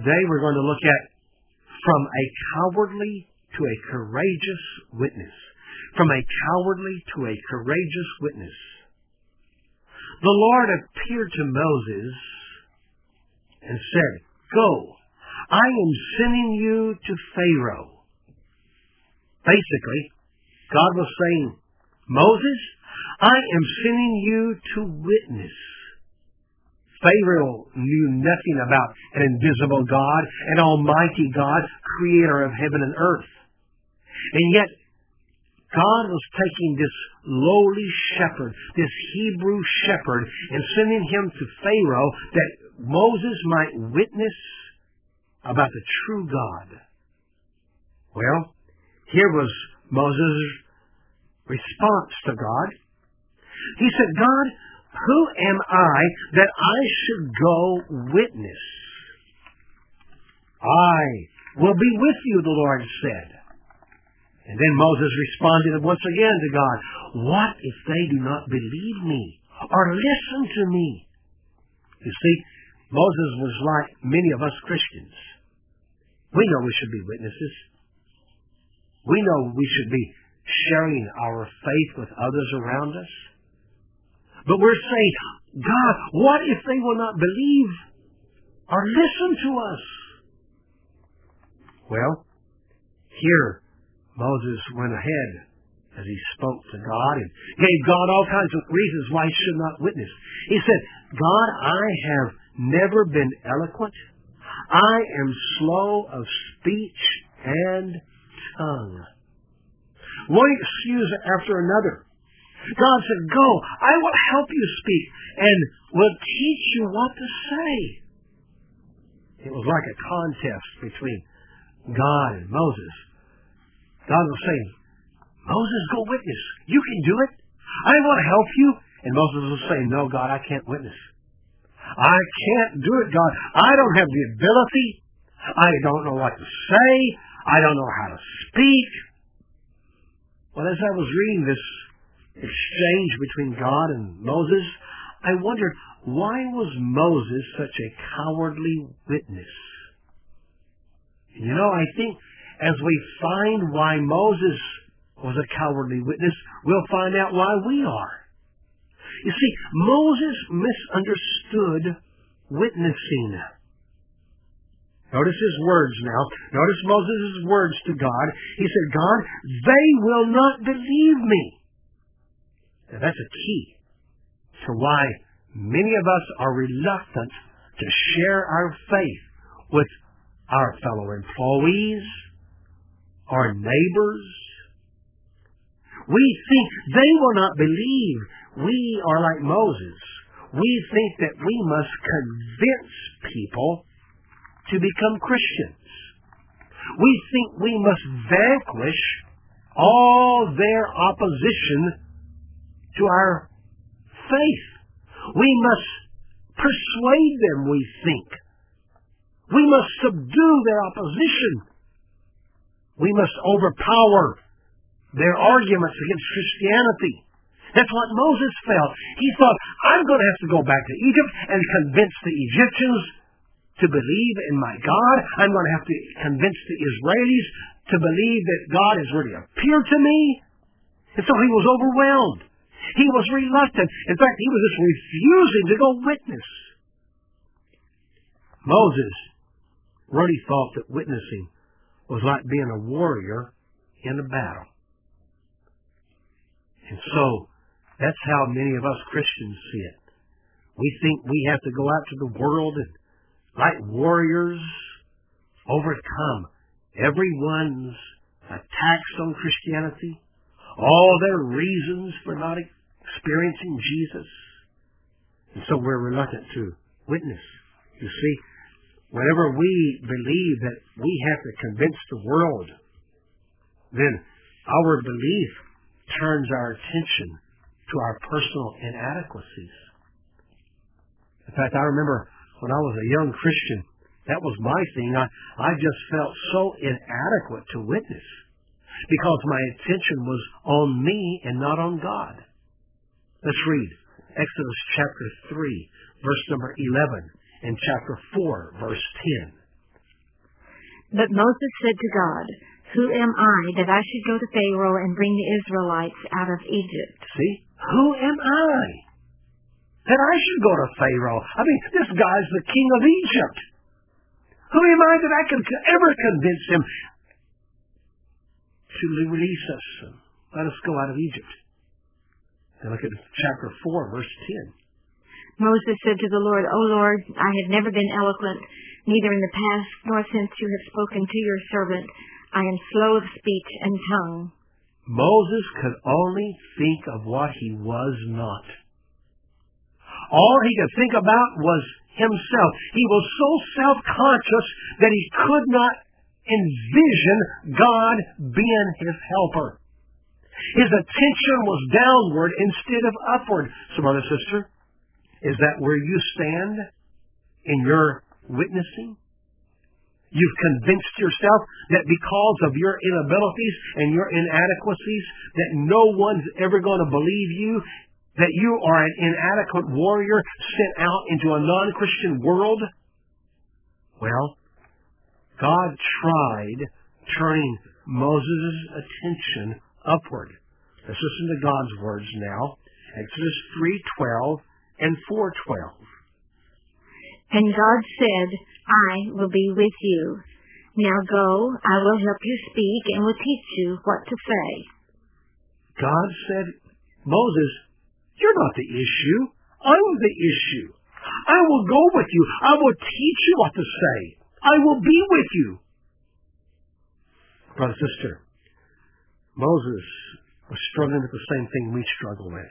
Today we're going to look at from a cowardly to a courageous witness. From a cowardly to a courageous witness. The Lord appeared to Moses and said, "Go, I am sending you to Pharaoh." Basically, God was saying, "Moses, I am sending you to witness." Pharaoh knew nothing about an invisible God, an almighty God, creator of heaven and earth. And yet, God was taking this lowly shepherd, this Hebrew shepherd, and sending him to Pharaoh that Moses might witness about the true God. Well, here was Moses' response to God. He said, "God, who am I that I should go witness?" "I will be with you," the Lord said. And then Moses responded once again to God, "What if they do not believe me or listen to me?" You see, Moses was like many of us Christians. We know we should be witnesses. We know we should be sharing our faith with others around us. But we're saying, "God, what if they will not believe or listen to us?" Well, here Moses went ahead as he spoke to God and gave God all kinds of reasons why he should not witness. He said, "God, I have never been eloquent. I am slow of speech and tongue." One excuse after another. God said, "Go, I will help you speak and will teach you what to say." It was like a contest between God and Moses. God was saying, "Moses, go witness. You can do it. I want to help you." And Moses was saying, "No, God, I can't witness. I can't do it, God. I don't have the ability. I don't know what to say. I don't know how to speak." Well, as I was reading this exchange between God and Moses, I wondered, why was Moses such a cowardly witness? You know, I think as we find why Moses was a cowardly witness, we'll find out why we are. You see, Moses misunderstood witnessing. Notice his words now. Notice Moses' words to God. He said, "God, they will not believe me." Now, that's a key to why many of us are reluctant to share our faith with our fellow employees, our neighbors. We think they will not believe. We are like Moses. We think that we must convince people to become Christians. We think we must vanquish all their opposition to our faith. We must persuade them, we think. We must subdue their opposition. We must overpower their arguments against Christianity. That's what Moses felt. He thought, "I'm going to have to go back to Egypt and convince the Egyptians to believe in my God. I'm going to have to convince the Israelis to believe that God has really appeared to me." And so he was overwhelmed. He was reluctant. In fact, he was just refusing to go witness. Moses really thought that witnessing was like being a warrior in a battle. And so, that's how many of us Christians see it. We think we have to go out to the world and, like warriors, overcome everyone's attacks on Christianity, all their reasons for not experiencing Jesus. And so we're reluctant to witness. You see, whenever we believe that we have to convince the world, then our belief turns our attention to our personal inadequacies. In fact, I remember when I was a young Christian, that was my thing. I just felt so inadequate to witness because my attention was on me and not on God. Let's read Exodus chapter 3, verse number 11, and chapter 4, verse 10. But Moses said to God, "Who am I that I should go to Pharaoh and bring the Israelites out of Egypt?" See? Who am I that I should go to Pharaoh? I mean, this guy's the king of Egypt. Who am I that I can ever convince him to release us and let us go out of Egypt? And look at chapter 4, verse 10. Moses said to the Lord, "O Lord, I have never been eloquent, neither in the past nor since you have spoken to your servant. I am slow of speech and tongue." Moses could only think of what he was not. All he could think about was himself. He was so self-conscious that he could not envision God being his helper. His attention was downward instead of upward. So, brother, sister, is that where you stand in your witnessing? You've convinced yourself that because of your inabilities and your inadequacies that no one's ever going to believe you, that you are an inadequate warrior sent out into a non-Christian world? Well, God tried turning Moses' attention upward. Let's listen to God's words now. Exodus 3:12 and 4:12. And God said, "I will be with you. Now go, I will help you speak and will teach you what to say." God said, "Moses, you're not the issue. I'm the issue. I will go with you. I will teach you what to say. I will be with you." Brother, sister, Moses was struggling with the same thing we struggle with.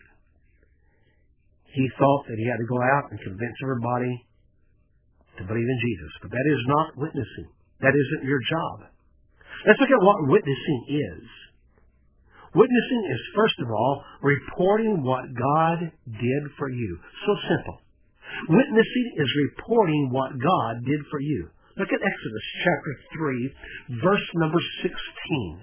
He thought that he had to go out and convince everybody to believe in Jesus. But that is not witnessing. That isn't your job. Let's look at what witnessing is. Witnessing is, first of all, reporting what God did for you. So simple. Witnessing is reporting what God did for you. Look at Exodus chapter 3, verse number 16.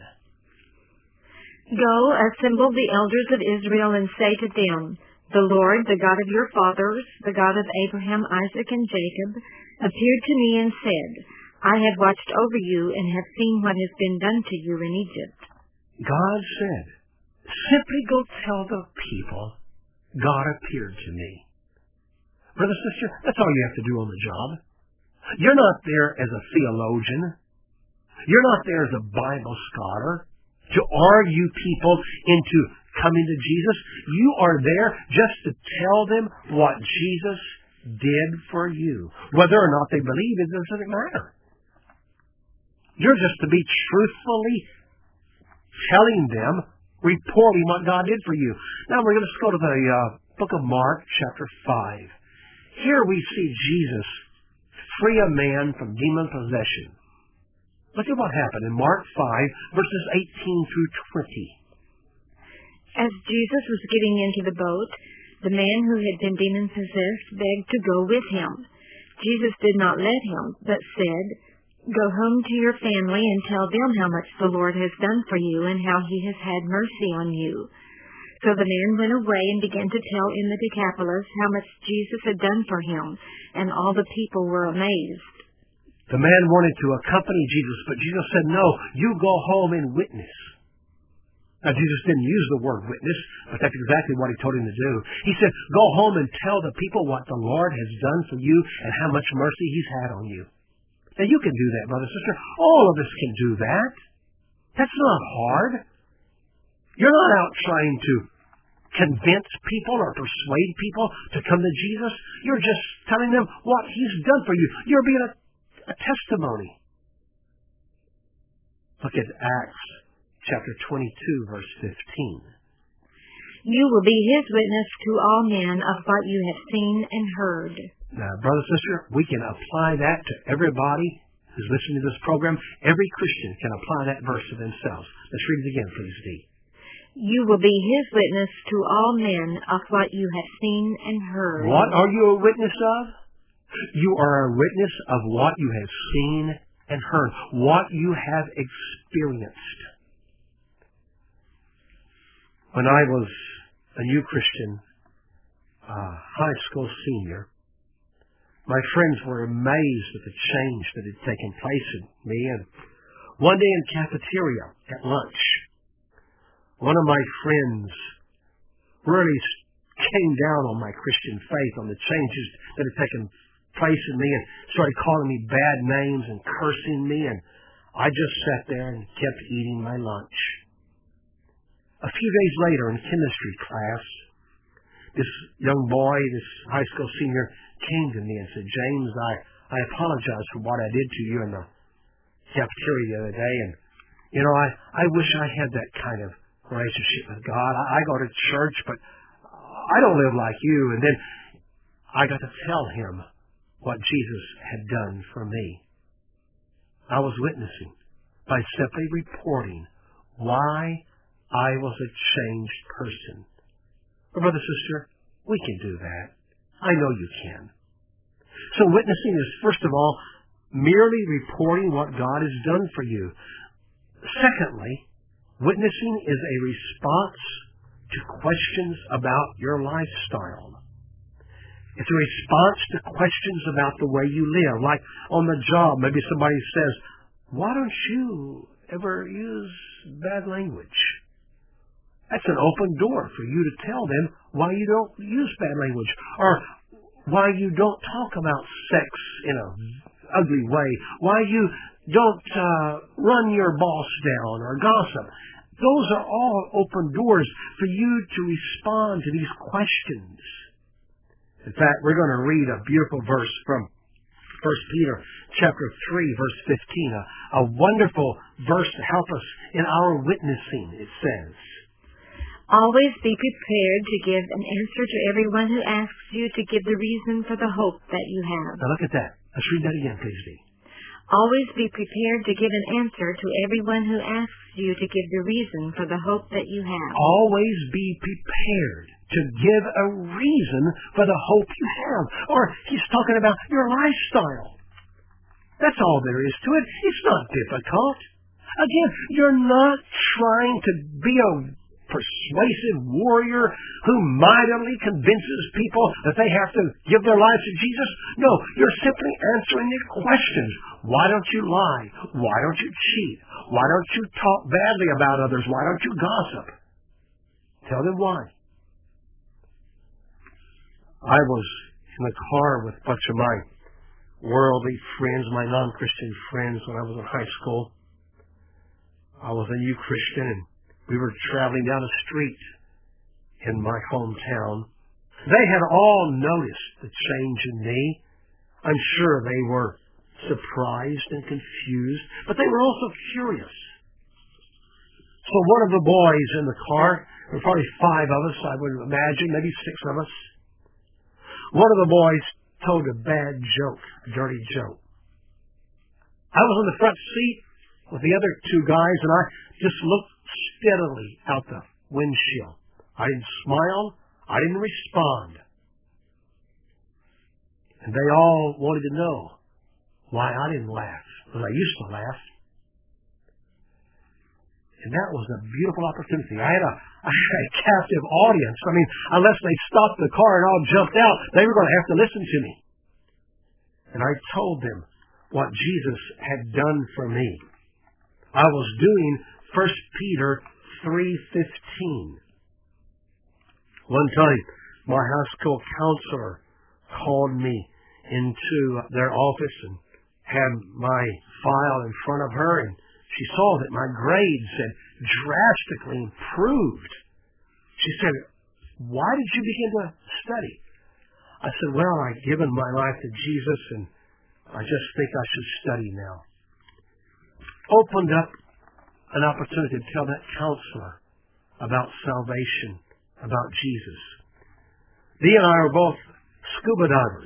"Go, assemble the elders of Israel and say to them, 'The Lord, the God of your fathers, the God of Abraham, Isaac, and Jacob, appeared to me and said, I have watched over you and have seen what has been done to you in Egypt.'" God said, simply go tell the people, God appeared to me. Brother, sister, that's all you have to do on the job. You're not there as a theologian. You're not there as a Bible scholar to argue people into coming to Jesus. You are there just to tell them what Jesus did for you. Whether or not they believe it doesn't matter. You're just to be truthfully telling them, reporting what God did for you. Now we're going to go to the book of Mark, chapter 5. Here we see Jesus free a man from demon possession. Look at what happened in Mark 5, verses 18 through 20. As Jesus was getting into the boat, the man who had been demon-possessed begged to go with him. Jesus did not let him, but said, "Go home to your family and tell them how much the Lord has done for you and how he has had mercy on you." So the man went away and began to tell in the Decapolis how much Jesus had done for him, and all the people were amazed. The man wanted to accompany Jesus, but Jesus said, "No, you go home and witness." Now, Jesus didn't use the word witness, but that's exactly what he told him to do. He said, "Go home and tell the people what the Lord has done for you and how much mercy he's had on you." Now, you can do that, brother, sister. All of us can do that. That's not hard. You're not out trying to convince people or persuade people to come to Jesus. You're just telling them what he's done for you. You're being a testimony. Look at Acts chapter 22, verse 15. "You will be his witness to all men of what you have seen and heard." Now, brother, sister, we can apply that to everybody who's listening to this program. Every Christian can apply that verse to themselves. Let's read it again, please, Dee. "You will be his witness to all men of what you have seen and heard." What are you a witness of? You are a witness of what you have seen and heard, what you have experienced. When I was a new Christian, high school senior, My friends were amazed at the change that had taken place in me. And one day in cafeteria at lunch, one of my friends really came down on my Christian faith, on the changes that had taken place in me, and started calling me bad names and cursing me, and I just sat there and kept eating my lunch. A few days later in chemistry class, this young boy, this high school senior, came to me and said, "James, I apologize for what I did to you in the cafeteria the other day, and I wish I had that kind of relationship with God. I go to church, but I don't live like you." And then I got to tell him what Jesus had done for me. I was witnessing by simply reporting why I was a changed person. Well, brother, sister, we can do that. I know you can. So witnessing is, first of all, merely reporting what God has done for you. Secondly, witnessing is a response to questions about your lifestyle. It's a response to questions about the way you live. Like on the job, maybe somebody says, "Why don't you ever use bad language?" That's an open door for you to tell them why you don't use bad language, or why you don't talk about sex in an ugly way, why you don't run your boss down or gossip. Those are all open doors for you to respond to these questions. In fact, we're going to read a beautiful verse from 1 Peter chapter 3, verse 15, a wonderful verse to help us in our witnessing. It says, "Always be prepared to give an answer to everyone who asks you to give the reason for the hope that you have." Now look at that. Let's read that again, please, Dee. "Always be prepared to give an answer to everyone who asks you to give the reason for the hope that you have." Always be prepared to give a reason for the hope you have. Or he's talking about your lifestyle. That's all there is to it. It's not difficult. Again, you're not trying to be a persuasive warrior who mightily convinces people that they have to give their lives to Jesus. No, you're simply answering these questions. Why don't you lie? Why don't you cheat? Why don't you talk badly about others? Why don't you gossip? Tell them why. I was in the car with a bunch of my worldly friends, my non-Christian friends, when I was in high school. I was a new Christian, and we were traveling down a street in my hometown. They had all noticed the change in me. I'm sure they were surprised and confused, but they were also curious. So one of the boys in the car, there were probably 5 of us, I would imagine, maybe 6 of us. One of the boys told a bad joke, a dirty joke. I was in the front seat with the other 2 guys, and I just looked steadily out the windshield. I didn't smile. I didn't respond. And they all wanted to know why I didn't laugh, because I used to laugh. And that was a beautiful opportunity. I had a captive audience. I mean, unless they stopped the car and all jumped out, they were going to have to listen to me. And I told them what Jesus had done for me. I was doing 1 Peter 3:15. One time, my high school counselor called me into their office and had my file in front of her, and she saw that my grades had drastically improved. She said, "Why did you begin to study?" I said, "Well, I've given my life to Jesus, and I just think I should study now." Opened up an opportunity to tell that counselor about salvation, about Jesus. Dee and I are both scuba divers.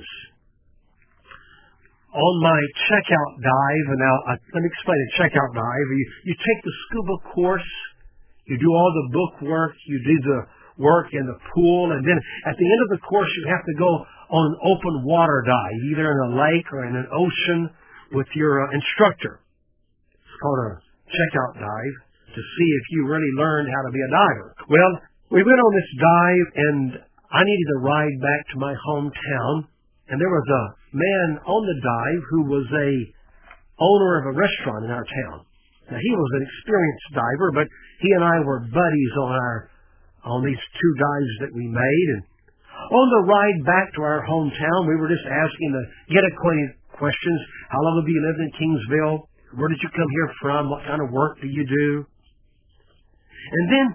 On my checkout dive, and now let me explain a checkout dive. You take the scuba course, you do all the book work, you do the work in the pool, and then at the end of the course you have to go on an open water dive, either in a lake or in an ocean with your instructor. It's called a checkout dive to see if you really learned how to be a diver. Well, we went on this dive, and I needed to ride back to my hometown, And there was a man on the dive who was a owner of a restaurant in our town. Now, he was an experienced diver, but he and I were buddies on these 2 dives that we made. And on the ride back to our hometown, we were just asking the get acquainted questions. How long have you lived in Kingsville? Where did you come here from? What kind of work do you do? And then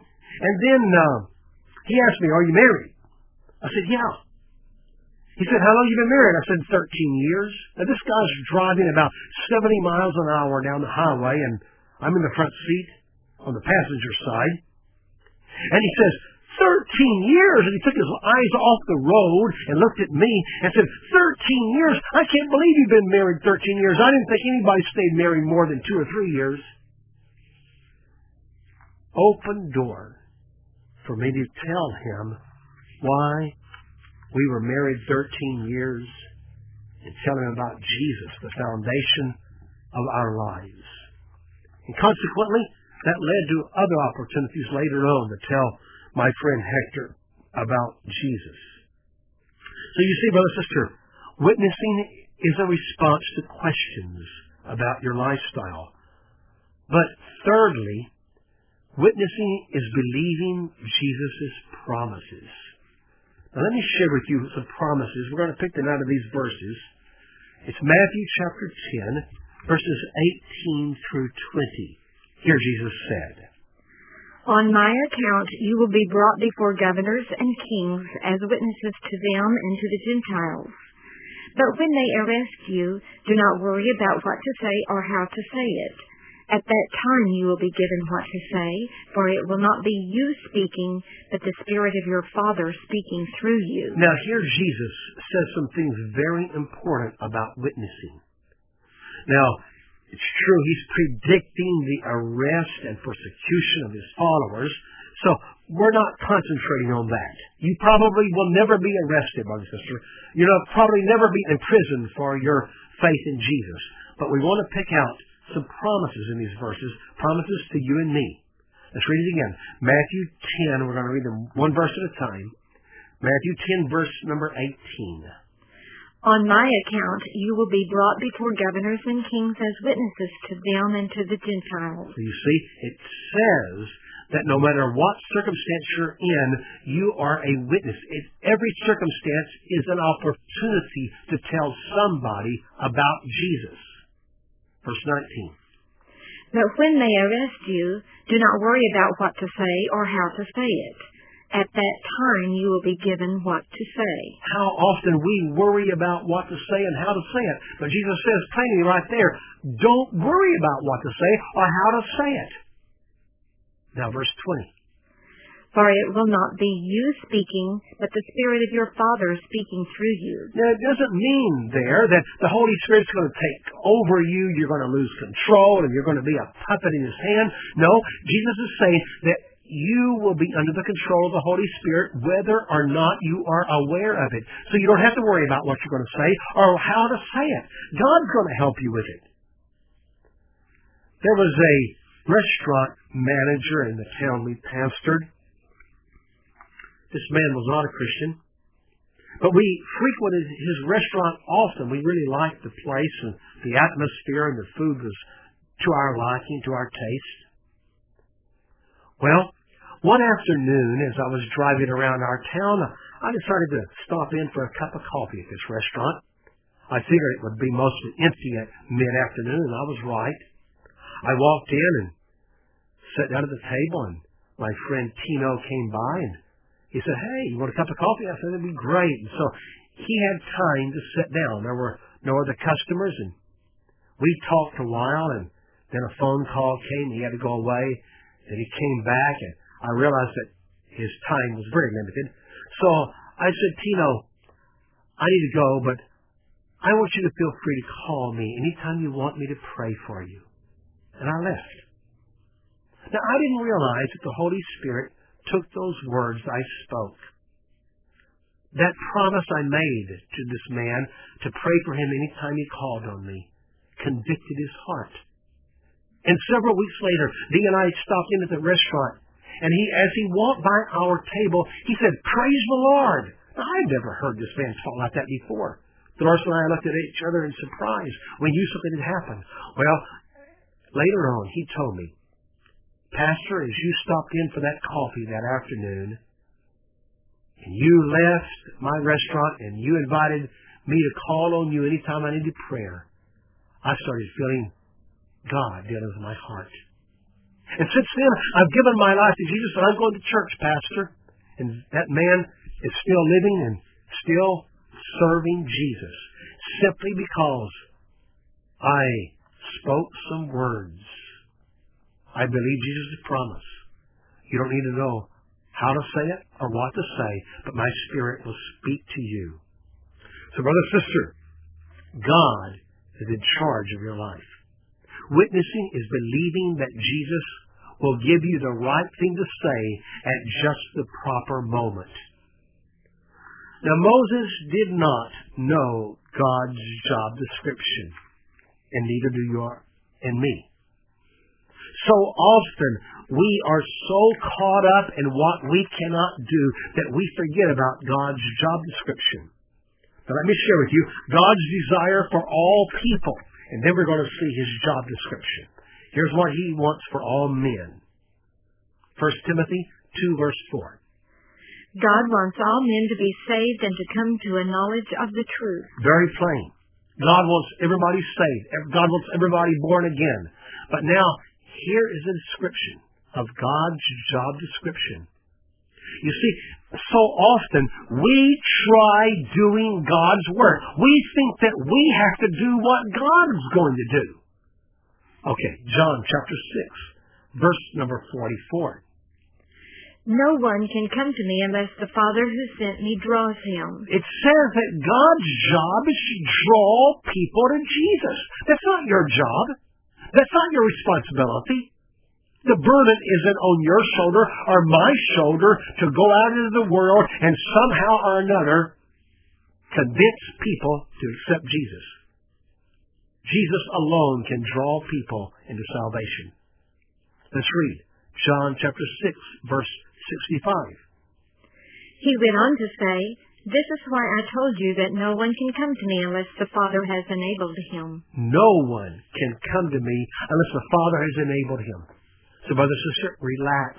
he asked me, are you married? I said, yeah. He said, how long have you been married? I said, 13 years. Now, this guy's driving about 70 miles an hour down the highway, and I'm in the front seat on the passenger side. And he says, 13 years. And he took his eyes off the road and looked at me and said, 13 years? I can't believe you've been married 13 years. I didn't think anybody stayed married more than 2 or 3 years. Open door for me to tell him why we were married 13 years and tell him about Jesus, the foundation of our lives. And consequently, that led to other opportunities later on to tell my friend Hector about Jesus. So you see, brother, sister, witnessing is a response to questions about your lifestyle. But thirdly, witnessing is believing Jesus' promises. Now let me share with you some promises. We're going to pick them out of these verses. It's Matthew chapter 10, verses 18 through 20. Here Jesus said, On my account you will be brought before governors and kings as witnesses to them and to the Gentiles. But when they arrest you, do not worry about what to say or how to say it. At that time you will be given what to say, for it will not be you speaking, but the Spirit of your Father speaking through you. Now here Jesus says some things very important about witnessing. Now, it's true he's predicting the arrest and persecution of his followers, so we're not concentrating on that. You probably will never be arrested, brother and sister. You'll probably never be in prison for your faith in Jesus. But we want to pick out some promises in these verses, promises to you and me. Let's read it again. Matthew 10, we're going to read them one verse at a time. Matthew 10, verse number 18. On my account you will be brought before governors and kings as witnesses to them and to the Gentiles. So you see, it says that no matter what circumstance you're in, you are a witness. Every circumstance is an opportunity to tell somebody about Jesus. Verse 19. But when they arrest you, do not worry about what to say or how to say it. At that time you will be given what to say. How often we worry about what to say and how to say it. But Jesus says plainly right there, don't worry about what to say or how to say it. Now verse 20. For it will not be you speaking, but the Spirit of your Father speaking through you. Now, it doesn't mean there that the Holy Spirit's going to take over you, you're going to lose control, and you're going to be a puppet in His hand. No, Jesus is saying that you will be under the control of the Holy Spirit whether or not you are aware of it. So you don't have to worry about what you're going to say or how to say it. God's going to help you with it. There was a restaurant manager in the town we pastored. This man was not a Christian, but we frequented his restaurant often. We really liked the place and the atmosphere, and the food was to our liking, to our taste. Well, one afternoon, as I was driving around our town, I decided to stop in for a cup of coffee at this restaurant. I figured it would be mostly empty at mid-afternoon, and I was right. I walked in and sat down at the table, and my friend Tino came by, and he said, hey, you want a cup of coffee? I said, that'd be great. And so he had time to sit down. There were no other customers, and we talked a while, and then a phone call came. He had to go away. Then he came back, and I realized that his time was very limited. So I said, Tino, I need to go, but I want you to feel free to call me anytime you want me to pray for you. And I left. Now, I didn't realize that the Holy Spirit took those words I spoke, that promise I made to this man to pray for him anytime he called on me, convicted his heart. And several weeks later, Dee and I stopped in at the restaurant, and as he walked by our table, he said, praise the Lord. Now, I'd never heard this man talk like that before. Dolores and I looked at each other in surprise. We knew something had happened. Well, later on, he told me, Pastor, as you stopped in for that coffee that afternoon, and you left my restaurant and you invited me to call on you anytime I needed prayer, I started feeling God dealing with my heart. And since then, I've given my life to Jesus, and I'm going to church, Pastor. And that man is still living and still serving Jesus, simply because I spoke some words. I believe Jesus' promise. You don't need to know how to say it or what to say, but my Spirit will speak to you. So, brother, sister, God is in charge of your life. Witnessing is believing that Jesus will give you the right thing to say at just the proper moment. Now, Moses did not know God's job description, and neither do you and me. So often, we are so caught up in what we cannot do that we forget about God's job description. Now, let me share with you God's desire for all people, and then we're going to see His job description. Here's what He wants for all men. 1 Timothy 2, verse 4. God wants all men to be saved and to come to a knowledge of the truth. Very plain. God wants everybody saved. God wants everybody born again. But now, here is a description of God's job description. You see, so often we try doing God's work. We think that we have to do what God is going to do. Okay, John chapter 6, verse number 44. No one can come to me unless the Father who sent me draws him. It says that God's job is to draw people to Jesus. That's not your job. That's not your responsibility. The burden isn't on your shoulder or my shoulder to go out into the world and somehow or another convince people to accept Jesus. Jesus alone can draw people into salvation. Let's read John chapter 6, verse 65. He went on to say, "This is why I told you that no one can come to me unless the Father has enabled him." No one can come to me unless the Father has enabled him. So, brother, sister, relax.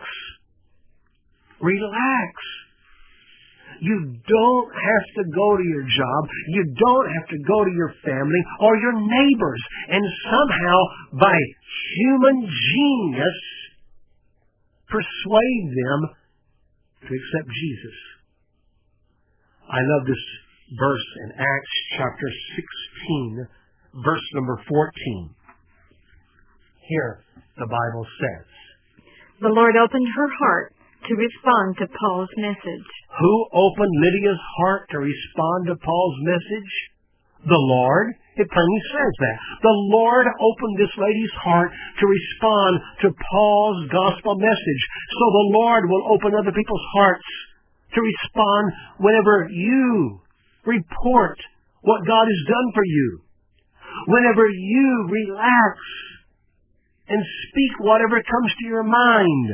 Relax. You don't have to go to your job. You don't have to go to your family or your neighbors and somehow, by human genius, persuade them to accept Jesus. I love this verse in Acts chapter 16, verse number 14. Here, the Bible says, The Lord opened her heart to respond to Paul's message. Who opened Lydia's heart to respond to Paul's message? The Lord. It plainly says that. The Lord opened this lady's heart to respond to Paul's gospel message. So the Lord will open other people's hearts to respond whenever you report what God has done for you. Whenever you relax and speak whatever comes to your mind.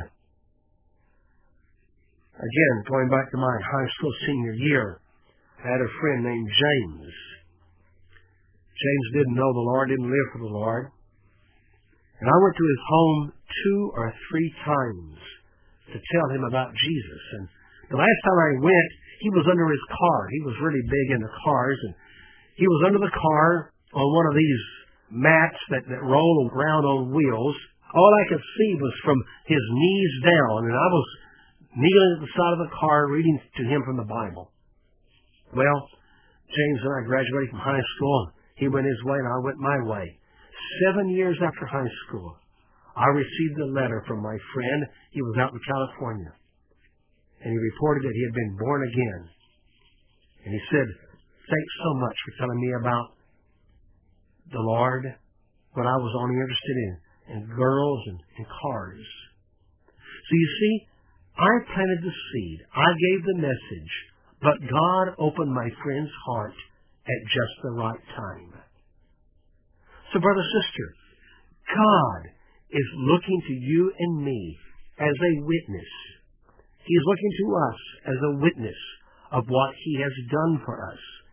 Again, going back to my high school senior year, I had a friend named James. James didn't know the Lord, didn't live for the Lord. And I went to his home 2 or 3 times to tell him about Jesus. And the last time I went, he was under his car. He was really big into cars. And he was under the car on one of these mats that roll around on wheels. All I could see was from his knees down. And I was kneeling at the side of the car reading to him from the Bible. Well, James and I graduated from high school. He went his way and I went my way. 7 years after high school, I received a letter from my friend. He was out in California. And he reported that he had been born again. And he said, "Thanks so much for telling me about the Lord, what I was only interested in girls and cars." So you see, I planted the seed. I gave the message. But God opened my friend's heart at just the right time. So, brother, sister, God is looking to you and me as a witness. He is looking to us as a witness of what He has done for us.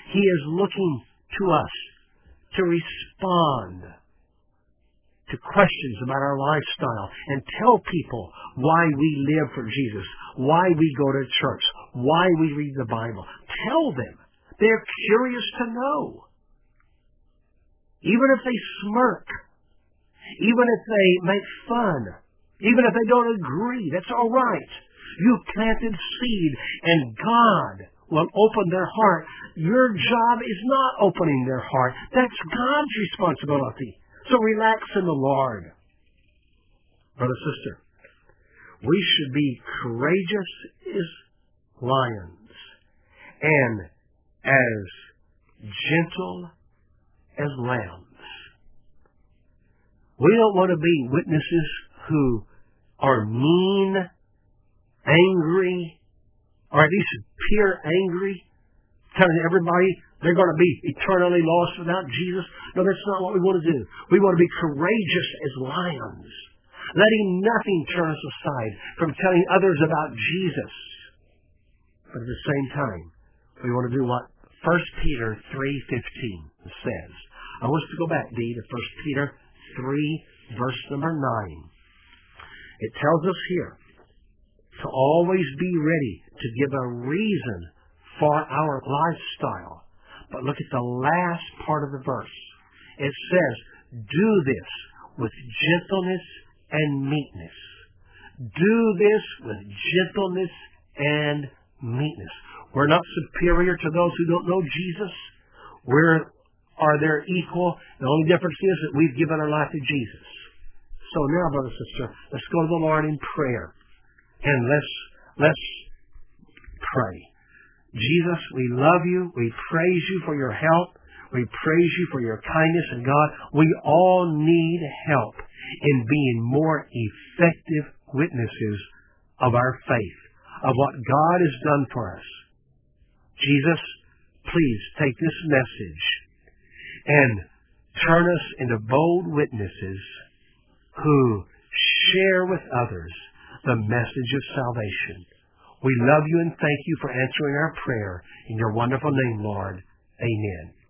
He is looking to us to respond to questions about our lifestyle and tell people why we live for Jesus, why we go to church, why we read the Bible. Tell them. They're curious to know. Even if they smirk, even if they make fun, even if they don't agree, that's all right. You've planted seed, and God will open their heart. Your job is not opening their heart. That's God's responsibility. So relax in the Lord. Brother, sister, we should be courageous as lions and as gentle as lambs. We don't want to be witnesses who are mean, angry, or at least appear angry, telling everybody they're going to be eternally lost without Jesus. No, that's not what we want to do. We want to be courageous as lions, letting nothing turn us aside from telling others about Jesus. But at the same time, we want to do what 1 Peter 3:15 says. I want us to go back, Dee, to 1 Peter 3, verse number 9. It tells us here to always be ready to give a reason for our lifestyle. But look at the last part of the verse. It says, do this with gentleness and meekness. Do this with gentleness and meekness. We're not superior to those who don't know Jesus. We are their equal. The only difference is that we've given our life to Jesus. So now, brother, sister, let's go to the Lord in prayer. And let's pray. Jesus, we love you. We praise you for your help. We praise you for your kindness. And God, we all need help in being more effective witnesses of our faith, of what God has done for us. Jesus, please take this message and turn us into bold witnesses who share with others the message of salvation. We love you and thank you for answering our prayer. In your wonderful name, Lord. Amen.